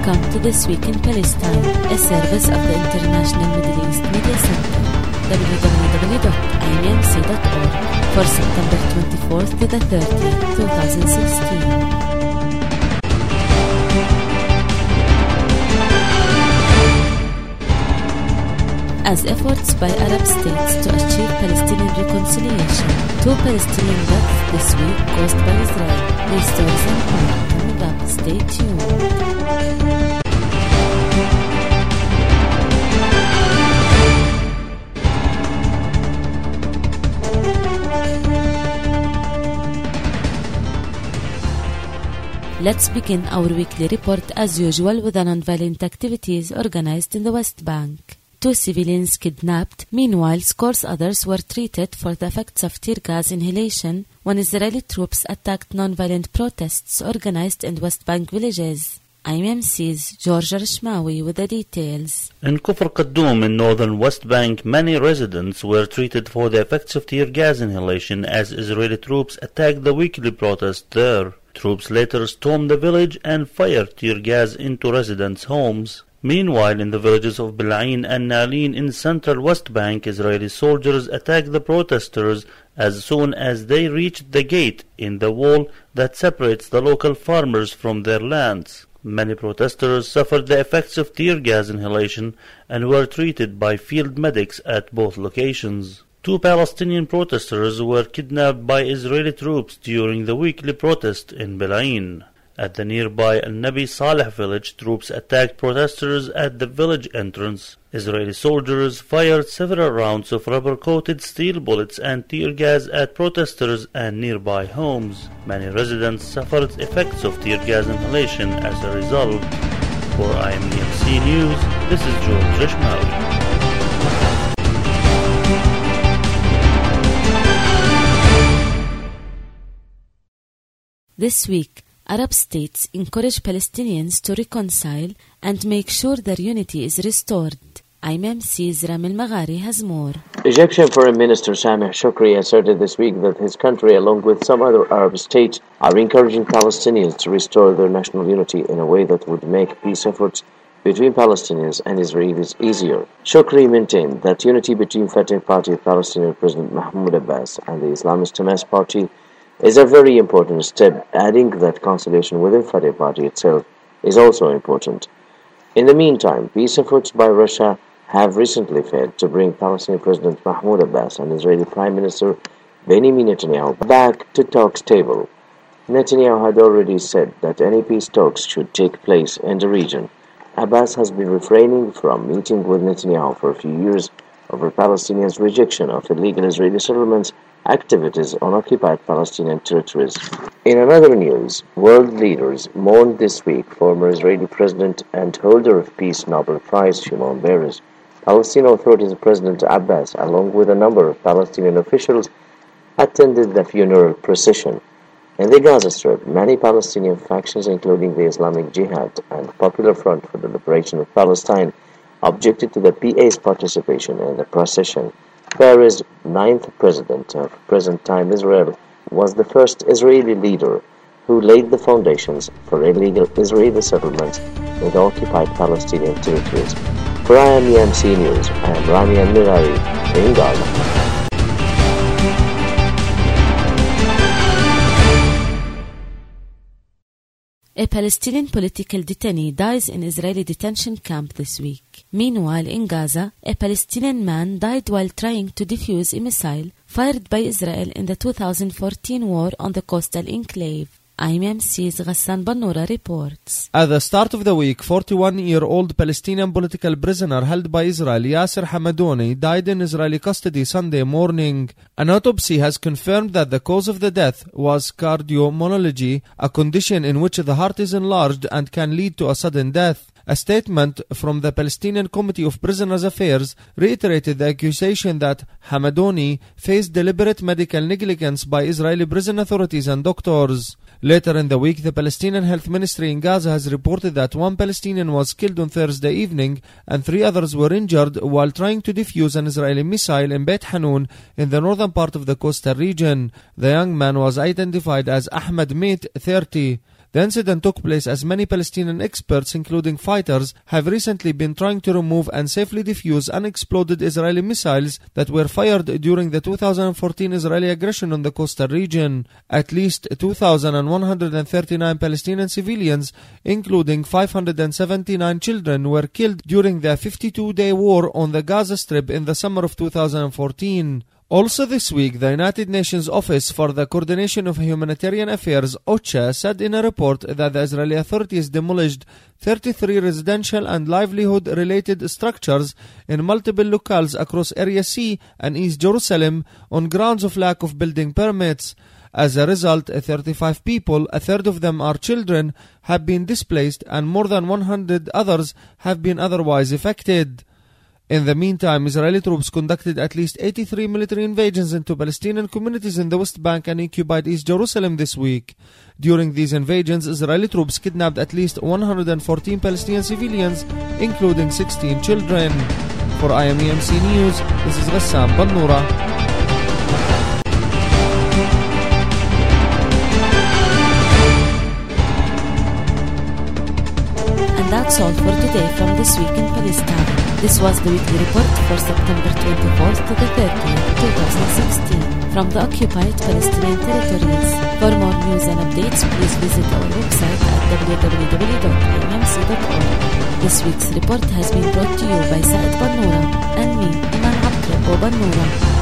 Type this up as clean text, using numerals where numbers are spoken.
Welcome to This Week in Palestine, a service of the International Middle East Media Center, www.imnc.org, for September 24th to the 30th, 2016. As efforts by Arab states to achieve Palestinian reconciliation, 2 Palestinian deaths this week caused by Israel. These stories and more coming up. Stay tuned. Let's begin our weekly report as usual with the non-violent activities organized in the West Bank. 2 civilians kidnapped. Meanwhile, scores others were treated for the effects of tear gas inhalation when Israeli troops attacked non-violent protests organized in West Bank villages. IMMC's George Rishmawi with the details. In Kufr Qaddoum in northern West Bank, many residents were treated for the effects of tear gas inhalation as Israeli troops attacked the weekly protest there. Troops later stormed the village and fired tear gas into residents' homes. Meanwhile, in the villages of Bil'ain and Nalin in central West Bank, Israeli soldiers attacked the protesters as soon as they reached the gate in the wall that separates the local farmers from their lands. Many protesters suffered the effects of tear gas inhalation and were treated by field medics at both locations. 2 Palestinian protesters were kidnapped by Israeli troops during the weekly protest in Bil'ain. At the nearby Al-Nabi Saleh village, troops attacked protesters at the village entrance. Israeli soldiers fired several rounds of rubber-coated steel bullets and tear gas at protesters and nearby homes. Many residents suffered effects of tear gas inhalation as a result. For IMNC News, this is George Rishmawi. This week, Arab states encourage Palestinians to reconcile and make sure their unity is restored. IMMC's Ramil Maghari has more. Egyptian Foreign Minister Sameh Shoukry asserted this week that his country, along with some other Arab states, are encouraging Palestinians to restore their national unity in a way that would make peace efforts between Palestinians and Israelis easier. Shoukry maintained that unity between Fatah Party of Palestinian President Mahmoud Abbas and the Islamist Hamas Party is a very important step, adding that conciliation within Fatah Party itself is also important. In the meantime, peace efforts by Russia have recently failed to bring Palestinian President Mahmoud Abbas and Israeli Prime Minister Benjamin Netanyahu back to talks table. Netanyahu had already said that any peace talks should take place in the region. Abbas has been refraining from meeting with Netanyahu for a few years over Palestinians' rejection of illegal Israeli settlements activities on occupied Palestinian territories. In another news, world leaders mourned this week former Israeli President and holder of Peace Nobel Prize Shimon Peres. Palestinian Authorities President Abbas, along with a number of Palestinian officials, attended the funeral procession. In the Gaza Strip, many Palestinian factions, including the Islamic Jihad and Popular Front for the Liberation of Palestine, objected to the PA's participation in the procession. Peres, 9th president of present-time Israel, was the first Israeli leader who laid the foundations for illegal Israeli settlements in the occupied Palestinian territories. For IMEMC News, I am Rami Al-Mirari in Gaza. A Palestinian political detainee dies in Israeli detention camp this week. Meanwhile, in Gaza, a Palestinian man died while trying to defuse a missile fired by Israel in the 2014 war on the coastal enclave. IMMC's Ghassan Bannoura reports. At the start of the week, 41-year-old Palestinian political prisoner held by Israel, Yasser Hamadouni, died in Israeli custody Sunday morning. An autopsy has confirmed that the cause of the death was cardiomyopathy, a condition in which the heart is enlarged and can lead to a sudden death. A statement from the Palestinian Committee of Prisoners' Affairs reiterated the accusation that Hamadouni faced deliberate medical negligence by Israeli prison authorities and doctors. Later in the week, the Palestinian Health Ministry in Gaza has reported that 1 Palestinian was killed on Thursday evening and 3 others were injured while trying to defuse an Israeli missile in Beit Hanun in the northern part of the coastal region. The young man was identified as Ahmed Meet, 30. The incident took place as many Palestinian experts, including fighters, have recently been trying to remove and safely defuse unexploded Israeli missiles that were fired during the 2014 Israeli aggression on the coastal region. At least 2,139 Palestinian civilians, including 579 children, were killed during the 52-day war on the Gaza Strip in the summer of 2014. Also this week, the United Nations Office for the Coordination of Humanitarian Affairs, OCHA, said in a report that the Israeli authorities demolished 33 residential and livelihood-related structures in multiple locales across Area C and East Jerusalem on grounds of lack of building permits. As a result, 35 people, a third of them are children, have been displaced and more than 100 others have been otherwise affected. In the meantime, Israeli troops conducted at least 83 military invasions into Palestinian communities in the West Bank and occupied East Jerusalem this week. During these invasions, Israeli troops kidnapped at least 114 Palestinian civilians, including 16 children. For IMEMC News, this is Ghassan Bannoura. That's all for today from This Week in Palestine. This was the weekly report for September 24th to the 30th, 2016 from the occupied Palestinian territories. For more news and updates, please visit our website at www.immc.org. This week's report has been brought to you by Saad Bannoura and me, Iman Abdel Bannoura.